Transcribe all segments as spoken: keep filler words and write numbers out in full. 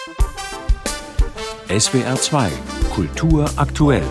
S W R zwei Kultur aktuell.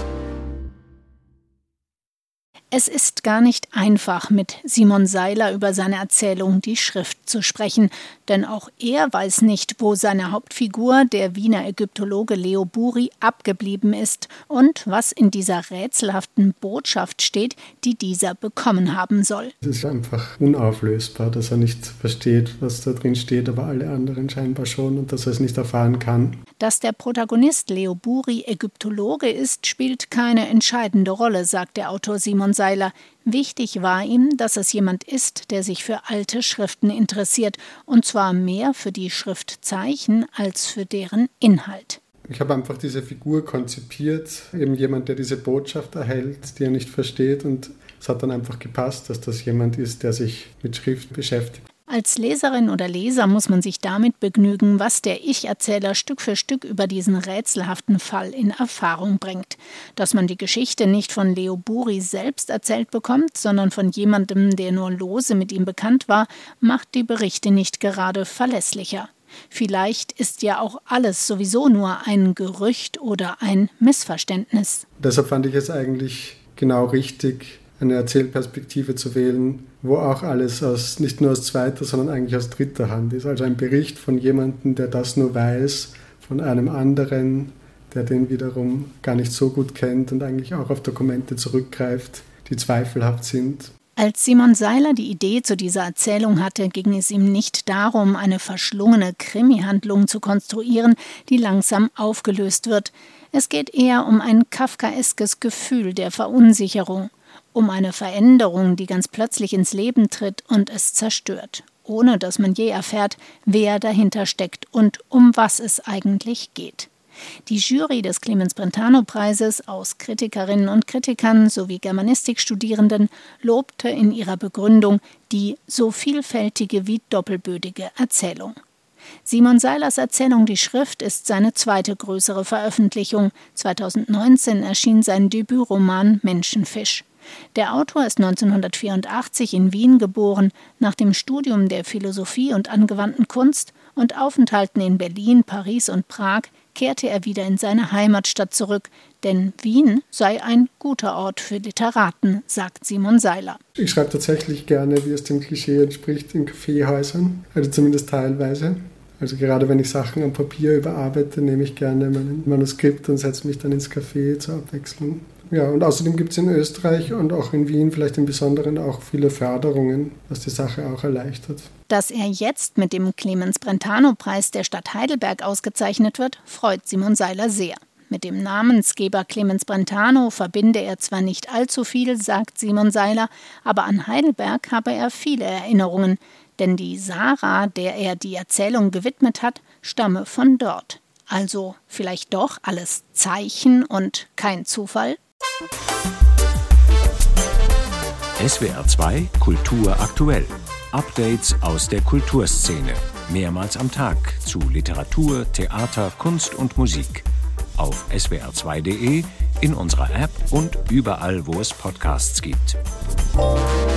Es ist gar nicht einfach, mit Simon Seiler über seine Erzählung Die Schrift zu sprechen, denn auch er weiß nicht, wo seine Hauptfigur, der Wiener Ägyptologe Leo Buri, abgeblieben ist und was in dieser rätselhaften Botschaft steht, die dieser bekommen haben soll. Es ist einfach unauflösbar, dass er nicht versteht, was da drin steht, aber alle anderen scheinbar schon, und dass er es nicht erfahren kann. Dass der Protagonist Leo Buri Ägyptologe ist, spielt keine entscheidende Rolle, sagt der Autor Simon Seiler. Wichtig war ihm, dass es jemand ist, der sich für alte Schriften interessiert, und zwar mehr für die Schriftzeichen als für deren Inhalt. Ich habe einfach diese Figur konzipiert, eben jemand, der diese Botschaft erhält, die er nicht versteht, und es hat dann einfach gepasst, dass das jemand ist, der sich mit Schrift beschäftigt. Als Leserin oder Leser muss man sich damit begnügen, was der Ich-Erzähler Stück für Stück über diesen rätselhaften Fall in Erfahrung bringt. Dass man die Geschichte nicht von Leo Buri selbst erzählt bekommt, sondern von jemandem, der nur lose mit ihm bekannt war, macht die Berichte nicht gerade verlässlicher. Vielleicht ist ja auch alles sowieso nur ein Gerücht oder ein Missverständnis. Deshalb fand ich es eigentlich genau richtig, eine Erzählperspektive zu wählen, wo auch alles aus, nicht nur aus zweiter, sondern eigentlich aus dritter Hand ist. Also ein Bericht von jemandem, der das nur weiß, von einem anderen, der den wiederum gar nicht so gut kennt und eigentlich auch auf Dokumente zurückgreift, die zweifelhaft sind. Als Simon Seiler die Idee zu dieser Erzählung hatte, ging es ihm nicht darum, eine verschlungene Krimi-Handlung zu konstruieren, die langsam aufgelöst wird. Es geht eher um ein kafkaeskes Gefühl der Verunsicherung, um eine Veränderung, die ganz plötzlich ins Leben tritt und es zerstört, ohne dass man je erfährt, wer dahinter steckt und um was es eigentlich geht. Die Jury des Clemens-Brentano-Preises aus Kritikerinnen und Kritikern sowie Germanistikstudierenden lobte in ihrer Begründung die so vielfältige wie doppelbödige Erzählung. Simon Seilers Erzählung Die Schrift ist seine zweite größere Veröffentlichung. zweitausendneunzehn erschien sein Debütroman Menschenfisch. Der Autor ist neunzehnhundertvierundachtzig in Wien geboren, nach dem Studium der Philosophie und angewandten Kunst und Aufenthalten in Berlin, Paris und Prag kehrte er wieder in seine Heimatstadt zurück, denn Wien sei ein guter Ort für Literaten, sagt Simon Seiler. Ich schreibe tatsächlich gerne, wie es dem Klischee entspricht, in Kaffeehäusern, also zumindest teilweise. Also gerade wenn ich Sachen am Papier überarbeite, nehme ich gerne mein Manuskript und setze mich dann ins Café zur Abwechslung. Ja, und außerdem gibt es in Österreich und auch in Wien vielleicht im Besonderen auch viele Förderungen, was die Sache auch erleichtert. Dass er jetzt mit dem Clemens-Brentano-Preis der Stadt Heidelberg ausgezeichnet wird, freut Simon Seiler sehr. Mit dem Namensgeber Clemens Brentano verbinde er zwar nicht allzu viel, sagt Simon Seiler, aber an Heidelberg habe er viele Erinnerungen, denn die Sarah, der er die Erzählung gewidmet hat, stamme von dort. Also vielleicht doch alles Zeichen und kein Zufall? S W R zwei Kultur aktuell. Updates aus der Kulturszene. Mehrmals am Tag zu Literatur, Theater, Kunst und Musik. Auf S W R zwei Punkt de, in unserer App und überall, wo es Podcasts gibt.